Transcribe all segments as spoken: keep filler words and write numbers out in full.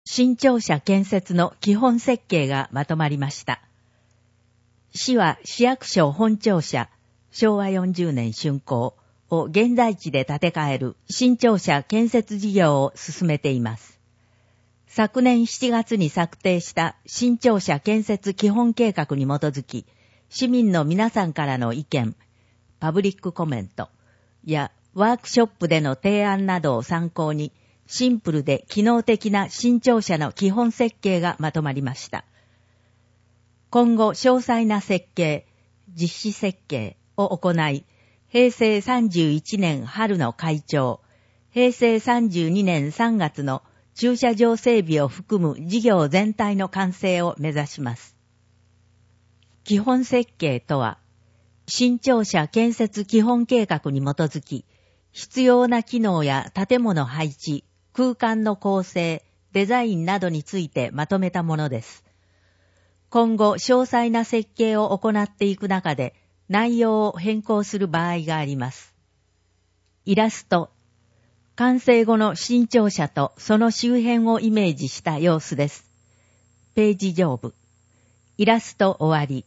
新庁舎建設の基本設計がまとまりました。市は市役所本庁舎、しょうわよんじゅうねん竣工を現在地で建て替える新庁舎建設事業を進めています。昨年しちがつに策定した新庁舎建設基本計画に基づき、市民の皆さんからの意見、パブリックコメントやワークショップでの提案などを参考に、シンプルで機能的な新庁舎の基本設計がまとまりました。今後、詳細な設計、実施設計を行い、へいせいさんじゅういちねん春の開庁、へいせいさんじゅうにねんさんがつの駐車場整備を含む事業全体の完成を目指します。基本設計とは、新庁舎建設基本計画に基づき、必要な機能や建物配置、空間の構成、デザインなどについてまとめたものです。今後、詳細な設計を行っていく中で、内容を変更する場合があります。イラスト。完成後の新庁舎とその周辺をイメージした様子です。ページ上部。イラスト終わり。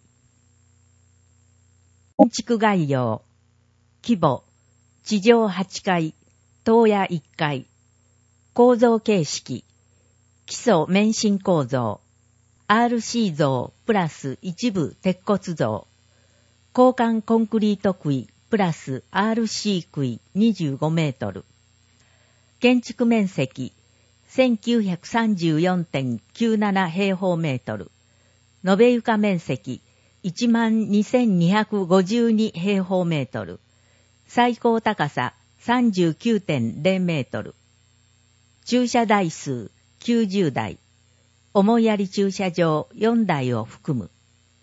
建築概要。規模。地上はちかい、棟やいっかい。構造形式。基礎免震構造。アールシー 像プラス一部鉄骨像。交換コンクリート杭プラス アールシー 杭にじゅうごメートル。建築面積 せんきゅうひゃくさんじゅうよんてんきゅうなな 平方メートル。延べ床面積 いちまんにせんにひゃくごじゅうに 平方メートル。最高高さ さんじゅうきゅうてんゼロ メートル。駐車台数きゅうじゅうだい。思いやり駐車場よんだいを含む。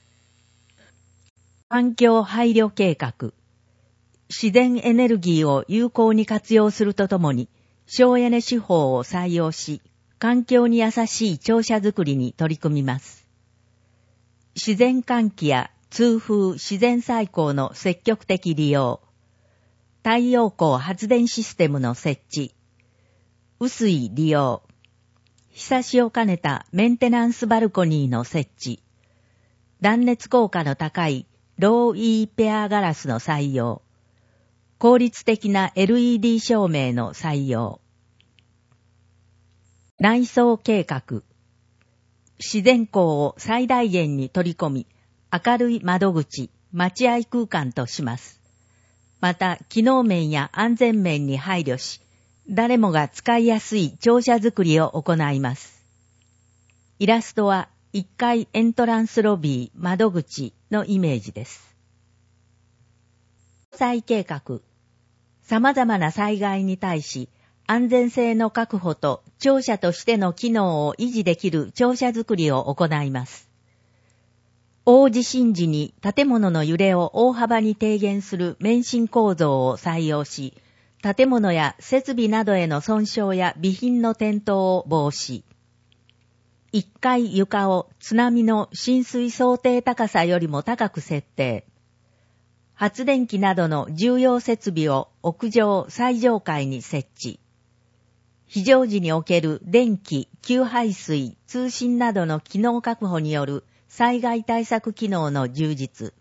環境配慮計画。自然エネルギーを有効に活用するとともに、省エネ手法を採用し、環境に優しい庁舎づくりに取り組みます。自然換気や通風自然採光の積極的利用。太陽光発電システムの設置。雨水利用。日差しを兼ねたメンテナンスバルコニーの設置。断熱効果の高いローイーペアガラスの採用。効率的な エルイーディー 照明の採用。内装計画。自然光を最大限に取り込み、明るい窓口、待合空間とします。また、機能面や安全面に配慮し、誰もが使いやすい庁舎づくりを行います。イラストはいっかいエントランスロビー窓口のイメージです。災計画。様々な災害に対し安全性の確保と庁舎としての機能を維持できる庁舎づくりを行います。大地震時に建物の揺れを大幅に低減する免震構造を採用し、建物や設備などへの損傷や備品の転倒を防止。いっかい床を津波の浸水想定高さよりも高く設定。発電機などの重要設備を屋上最上階に設置。非常時における電気、給排水、通信などの機能確保による災害対策機能の充実。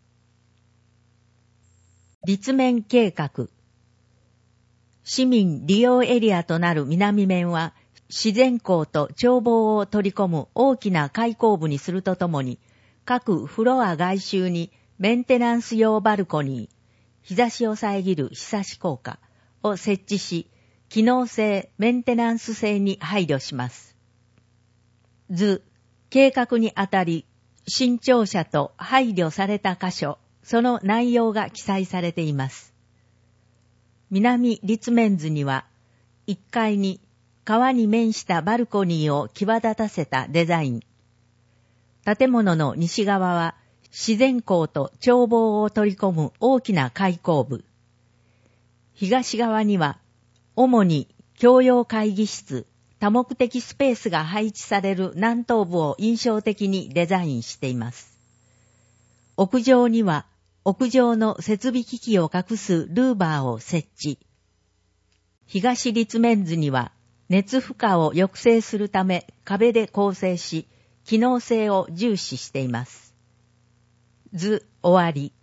立面計画。市民利用エリアとなる南面は自然光と眺望を取り込む大きな開口部にするとともに、各フロア外周にメンテナンス用バルコニー、日差しを遮る日差し効果を設置し、機能性、メンテナンス性に配慮します。図、計画にあたり、新庁舎と配慮された箇所、その内容が記載されています。南立面図には、いっかいに川に面したバルコニーを際立たせたデザイン。建物の西側は、自然光と眺望を取り込む大きな開口部。東側には、主に共用会議室、多目的スペースが配置される南東部を印象的にデザインしています。屋上には、屋上の設備機器を隠すルーバーを設置。東立面図には、 熱負荷を抑制するため壁で構成し、機能性を重視しています。図終わり。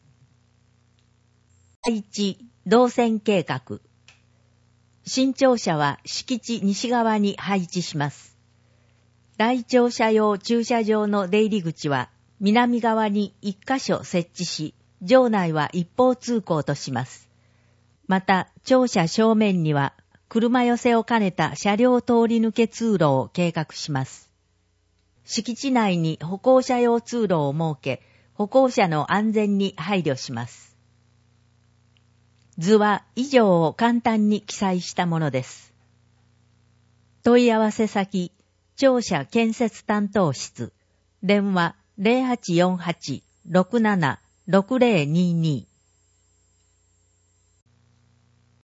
いち、動線計画。新庁舎は敷地西側に配置します。大庁舎用駐車場の出入り口は南側に一箇所設置し、場内は一方通行とします。また、庁舎正面には車寄せを兼ねた車両通り抜け通路を計画します。敷地内に歩行者用通路を設け、歩行者の安全に配慮します。図は以上を簡単に記載したものです。問い合わせ先、庁舎建設担当室、電話 ゼロはちよんはち ろくなな ろくゼロにに